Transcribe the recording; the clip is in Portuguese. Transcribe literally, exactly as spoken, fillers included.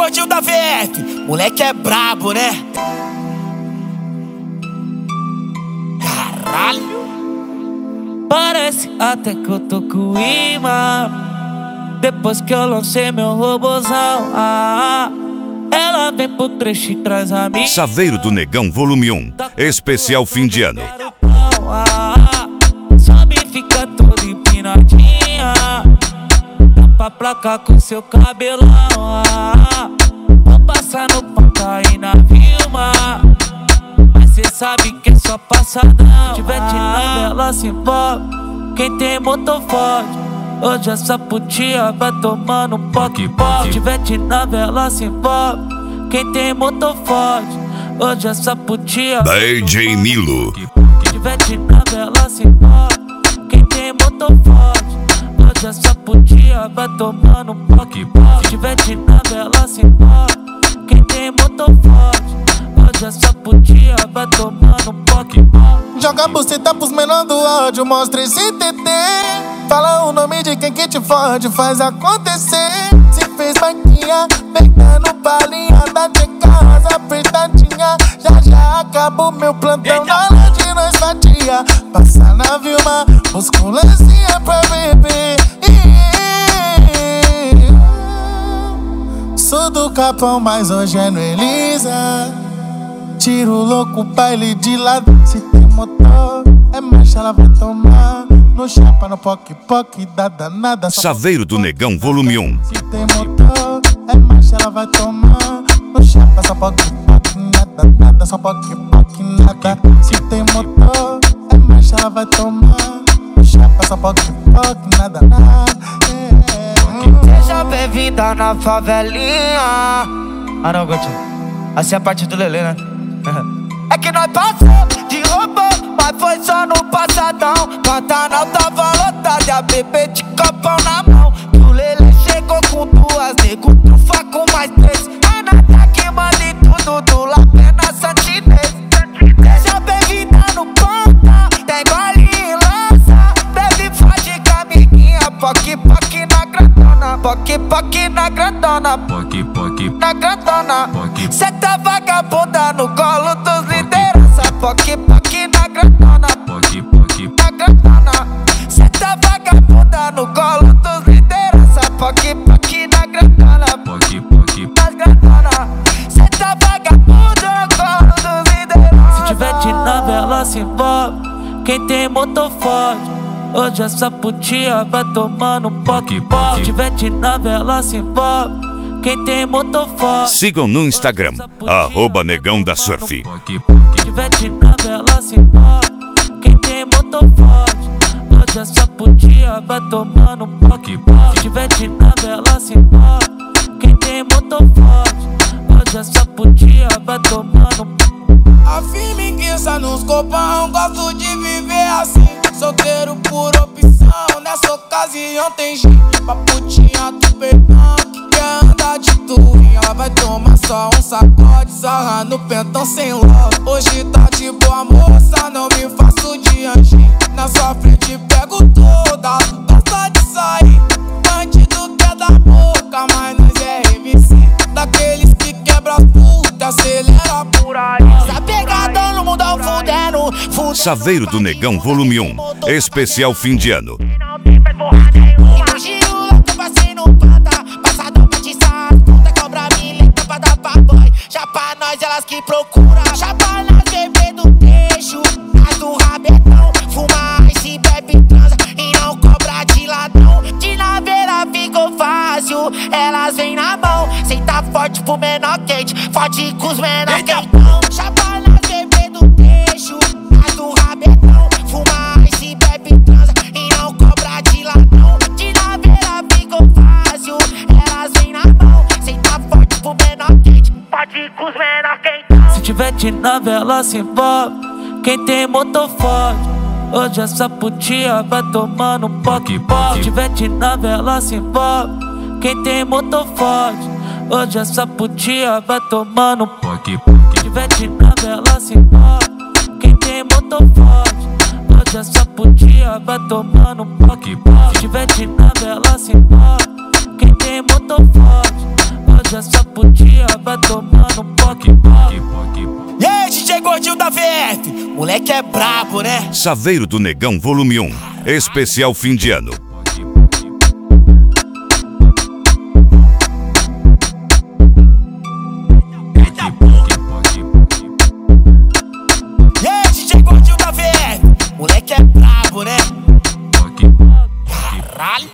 gordinho da V F, moleque é brabo, né? Caralho. Parece até que eu tô com imã. Depois que eu lancei meu robozão, ah, ela vem pro trecho e traz a minha. Saveiro do Negão Volume um, especial fim de ano. Sobe e fica toda empinadinha. Tampa a placa com seu cabelão, ah, vou passar no panca e na Vilma. Mas cê sabe que é só passadão. Se tiver de nave, ela se envolve. Quem tem motor forte, hoje essa putinha vai tomando um poque-poque. Se tiver de nave, ela se envolve. Quem tem motor forte, hoje essa putinha D J Nilo. Se tiver de nave, ela se envolve. Quem tem motor forte, hoje essa putinha vai tomando um poque-poque. Se tiver de nave, ela se envolve. Quem tem motor forte, hoje essa putinha vai tomando um poque-poque. Joga buceta pros menor do ódio, mostra esse T T. Fala o nome de quem que te fode, faz acontecer. Se fez banquinha, pegando balinha, da de casa apertadinha. Já já acabou meu plantão, na hora de nós fatia. Passa na Vilma, busca um lancinha pra beber. Sou do Capão, mas hoje é no Elisa. Tiro louco, baile de lado. Se tem motor, é marcha, ela vai tomar. No chapa, no poque-poque, da danada. Saveiro do Negão Volume um. Se tem motor, é marcha, ela vai tomar. No chapa, só poque-poque, nada, nada. Só poque-poque, nada. Se tem motor, é marcha, ela vai tomar. No chapa, só poque-poque, nada, nada. Seja bem-vinda na favelinha. Ah não, Gotinho, assim é a parte do Lelê, né? É que nós passamos de robô, mas foi só no passadão. Pantanal tava lotado e a bebê de copão na mão. Que o Lelê chegou com duas, nego trufa com mais três. É nada que manda em tudo, do Lapena Santinês. Seja bem-vinda no ponta, tem gole e lança. Bebe fode com a amiguinha, poque poque na grandona. Poque poque na grandona, poque poque na grandona. Cê tá vagabunda no colo dos liderança. Poque poque na grandona, poque poque na grandona. Cê tá vagabunda no colo dos liderança. Poque poque na grandona, poque poque na grandona. Cê tá vagabunda no colo dos liderança. Se tiver de nave, ela se envolve. Quem tem motor forte, hoje essa putinha vai tomando um poque-poque. Se tiver de nave, ela se envolve. Quem tem motor forte. Sigam no Instagram, arroba Negão da Surf. Se tiver de nave, ela se envolve. Quem tem motor forte, hoje essa putinha vai tomando um poque-poque. Se tiver de nave, ela se envolve. Quem tem motor forte, hoje essa putinha vai tomando um. A firmiguiça nos copão, gosto de viver assim. Solteiro por opção, nessa ocasião tem gente pra putinha do perdão que quer andar de tourinho. Ela vai tomar só um sacode, sarra no pentão sem love. Hoje tá de boa moça, não me faço de anjinho. Na sua frente pego toda, gosta de sair. Bandido quer da boca, mas nós é M C. Daqueles que quebra as putas, acelera por aí. Essa pegada no mundão fudendo, fudendo. Saveiro do Negão Volume um, especial fim de ano. Chapa nós, elas que procuram. Chapa nós, bebê do trecho, as do rabetão. Fuma e bebe, transa e não cobra de ladrão. De naveira ficou fácil, elas vêm na mão. Senta forte pro menor quente, forte com os menor quentão. Chapa nós, bebê do trecho, as do rabetão. Fuma e bebe, transa e não cobra de ladrão. De naveira ficou fácil, elas vêm na mão. Senta forte pro menor quente, forte com os menor quentão. Se tiver de nave, ela se envolve. Quem tem motor forte, hoje essa putinha vai tomando um poque-poque. Se tiver de nave, ela se envolve. Quem tem motor forte, hoje essa putinha vai tomando um poque-poque. Se tiver de nave, ela se envolve. Quem tem motor forte, hoje essa putinha vai tomando um poque-poque. Se tiver de nave, ela se envolve. Quem tem motor forte, hoje essa putinha E aí, D J Gordinho da V F, moleque é brabo, né? Saveiro do Negão Volume um, especial fim de ano.